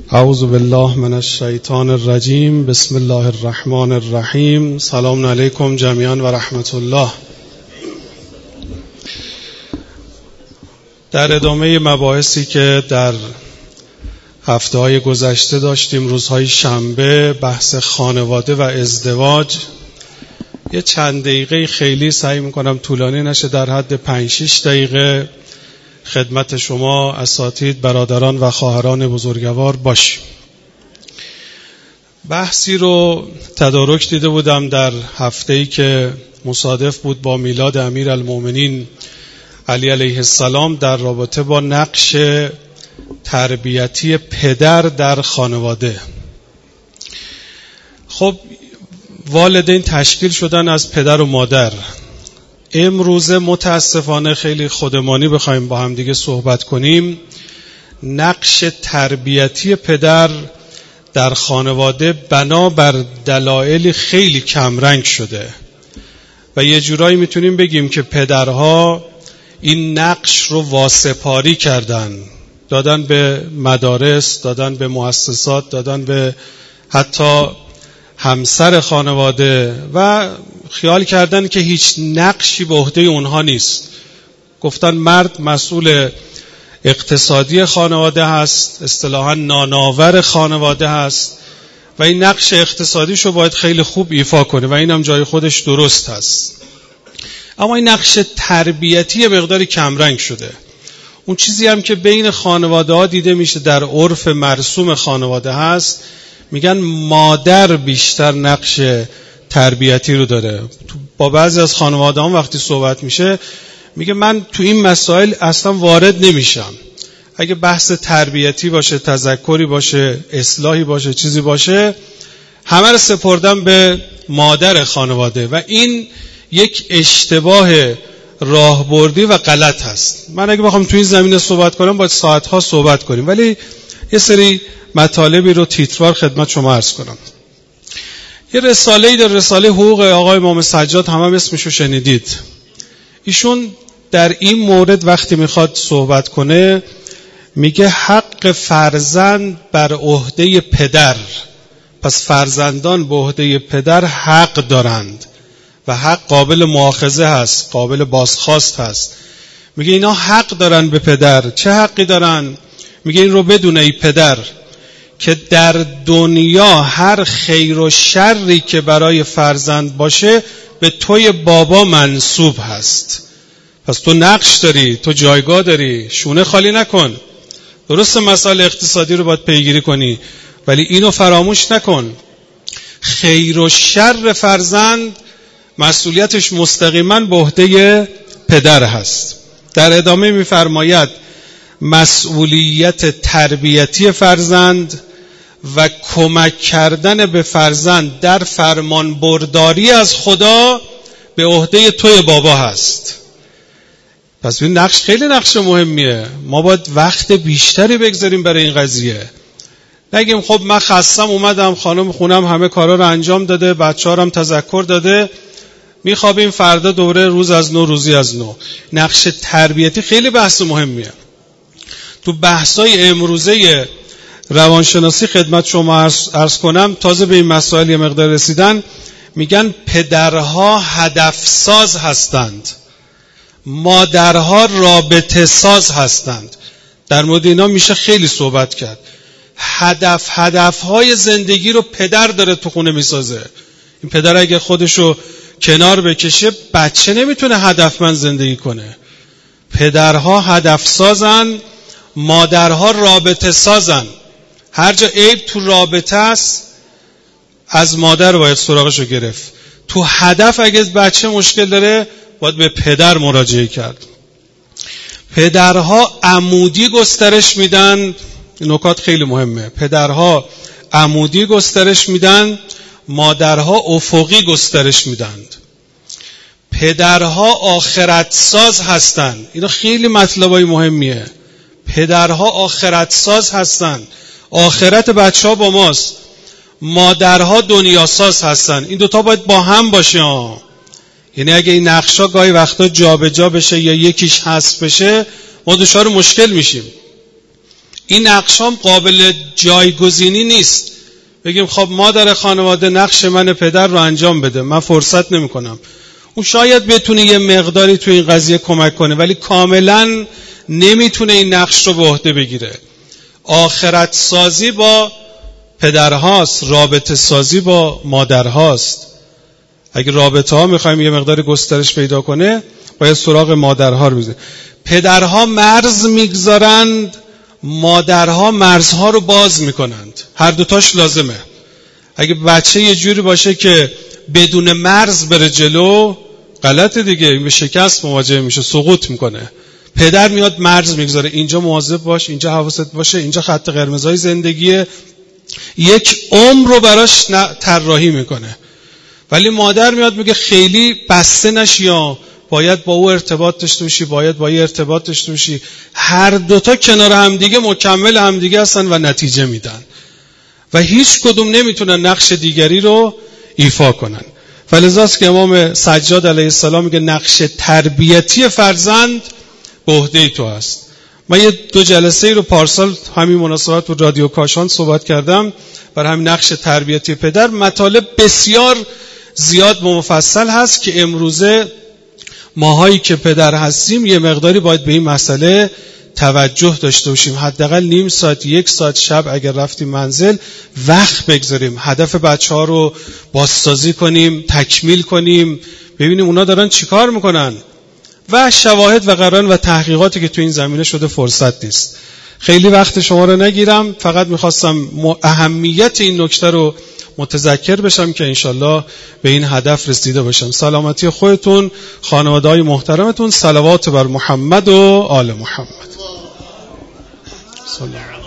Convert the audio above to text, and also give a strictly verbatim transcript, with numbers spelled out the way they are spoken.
اعوذ بالله من الشیطان الرجیم. بسم الله الرحمن الرحیم. سلام علیکم جمیعا و رحمت الله. در ادامه مباحثی که در هفته‌های گذشته داشتیم، روزهای شنبه، بحث خانواده و ازدواج، یه چند دقیقه خیلی سعی میکنم طولانی نشه، در حد پنج شش دقیقه خدمت شما اساتید، برادران و خواهران بزرگوار باشیم. بحثی رو تدارک دیده بودم در هفته‌ای که مصادف بود با میلاد امیرالمؤمنین علی علیه السلام در رابطه با نقش تربیتی پدر در خانواده. خب والدین تشکیل شدن از پدر و مادر. امروزه متاسفانه خیلی خودمانی بخوایم با هم دیگه صحبت کنیم، نقش تربیتی پدر در خانواده بنابر دلایل خیلی کمرنگ شده و یه جورایی میتونیم بگیم که پدرها این نقش رو واسپاری کردن، دادن به مدارس، دادن به مؤسسات، دادن به حتی همسر خانواده و خیال کردن که هیچ نقشی به عهده اونها نیست. گفتن مرد مسئول اقتصادی خانواده هست، اصطلاحاً نانآور خانواده هست و این نقش اقتصادیشو باید خیلی خوب ایفا کنه و اینم جای خودش درست هست. اما این نقش تربیتی مقداری کمرنگ شده. اون چیزی هم که بین خانواده ها دیده میشه در عرف مرسوم خانواده هست، میگن مادر بیشتر نقش تربیتی رو داره. با بعضی از خانواده ها وقتی صحبت میشه میگه من تو این مسائل اصلا وارد نمیشم، اگه بحث تربیتی باشه، تذکری باشه، اصلاحی باشه، چیزی باشه، همه رو سپردم به مادر خانواده و این یک اشتباه راهبردی و غلط هست. من اگه بخوام تو این زمینه صحبت کنم باید ساعتها صحبت کنیم، ولی یه سری مطالبی رو تیتروار خدمت شما عرض کنم. یه رساله‌ای در رساله حقوق آقای امام سجاد، همه هم اسمشو شنیدید. ایشون در این مورد وقتی میخواد صحبت کنه میگه حق فرزند بر عهده پدر، پس فرزندان به عهده پدر حق دارند و حق قابل مؤاخذه هست، قابل بازخواست هست. میگه اینا حق دارن به پدر. چه حقی دارن؟ میگه این رو بدونه ای پدر که در دنیا هر خیر و شری که برای فرزند باشه به توی بابا منسوب هست. پس تو نقش داری، تو جایگاه داری، شونه خالی نکن. درست مسائل اقتصادی رو باید پیگیری کنی، ولی اینو فراموش نکن، خیر و شر فرزند مسئولیتش مستقیما به عهده پدر هست. در ادامه می‌فرماید مسئولیت تربیتی فرزند و کمک کردن به فرزند در فرمان برداری از خدا به عهده توی بابا هست. پس این نقش خیلی نقش مهمیه. ما باید وقت بیشتری بگذاریم برای این قضیه. نگیم خب من خستم اومدم، خانم خونم همه کارا رو انجام داده، بچه‌ها رو هم تذکر داده، میخوابیم فردا دوره روز از نو روزی از نو. نقش تربیتی خیلی بحث مهمیه. تو بحثای امروزه روانشناسی خدمت شما عرض, عرض کنم، تازه به این مسائل یه مقدار رسیدن، میگن پدرها هدف ساز هستند، مادرها رابطه ساز هستند. در مورد اینا میشه خیلی صحبت کرد. هدف هدفهای زندگی رو پدر داره تو خونه میسازه. این پدر اگه خودشو کنار بکشه بچه نمیتونه هدفمند زندگی کنه. پدرها هدف سازن، مادرها رابطه سازن. هر جا عیب تو رابطه است از مادر باید سراغشو گرفت. تو هدف اگه بچه مشکل داره باید به پدر مراجعه کرد. پدرها عمودی گسترش میدن، نکات خیلی مهمه. پدرها عمودی گسترش میدن، مادرها افقی گسترش میدند. پدرها آخرت ساز هستند. اینا خیلی مطلبای مهمیه. پدرها آخرت ساز هستند، آخرت بچه ها با ماست. مادرها دنیا ساز هستند. این دوتا باید با هم باشه ها. یعنی اگه این نقشا گاهی وقتا جا به جا بشه یا یکیش حذف بشه ما دچار مشکل میشیم. این نقشام قابل جایگزینی نیست. بگیم خب مادر خانواده نقش من پدر رو انجام بده، من فرصت نمی کنم. اون شاید بتونه یه مقداری تو این قضیه کمک کنه، ولی کاملا نمیتونه این نقش رو به عهده بگیره. آخرت سازی با پدرهاست، رابطه سازی با مادرهاست. اگه رابطه ها میخوایم یه مقدار گسترش پیدا کنه، باید سراغ مادرها رو بزنیم. پدرها مرز میگذارند، مادرها مرزها رو باز میکنند. هر دوتاش لازمه. اگه بچه یه جوری باشه که بدون مرز بره جلو، غلطه دیگه، این به شکست مواجه میشه، سقوط میکنه. پدر میاد مرز میگذاره، اینجا مواظب باش، اینجا حواست باشه، اینجا خط قرمزای زندگیه، یک عمر رو براش طراحی میکنه. ولی مادر میاد میگه خیلی بسته نشی، یا باید با او ارتباط داشته باشی، باید با این ارتباط داشته باشی. هر دوتا کنار همدیگه مکمل همدیگه هستن و نتیجه میدن و هیچ کدوم نمیتونن نقش دیگری رو ایفا کنن. فلذاست که امام سجاد علیه السلام میگه نقش تربیتی فرزند به عهده تو هست. من یه دو جلسه رو پارسال همین مناسبت بود رادیو کاشان صحبت کردم بر همین نقش تربیتی پدر. مطالب بسیار زیاد و مفصل هست که امروزه ماهایی که پدر هستیم یه مقداری باید به این مسئله توجه داشته باشیم. حداقل نیم ساعت، یک ساعت شب اگر رفتیم منزل وقت بگذاریم، هدف بچه ها رو بازسازی کنیم، تکمیل کنیم، ببینیم اونا دارن چیکار میکنن و شواهد و قرائن و تحقیقاتی که تو این زمینه شده فرصت نیست. خیلی وقت شما رو نگیرم، فقط میخواستم اهمیت این نکته رو متذکر بشم که انشالله به این هدف رسیده باشم. سلامتی خودتون، خانواده‌های محترمتون، صلوات بر محمد و آل محمد. صلی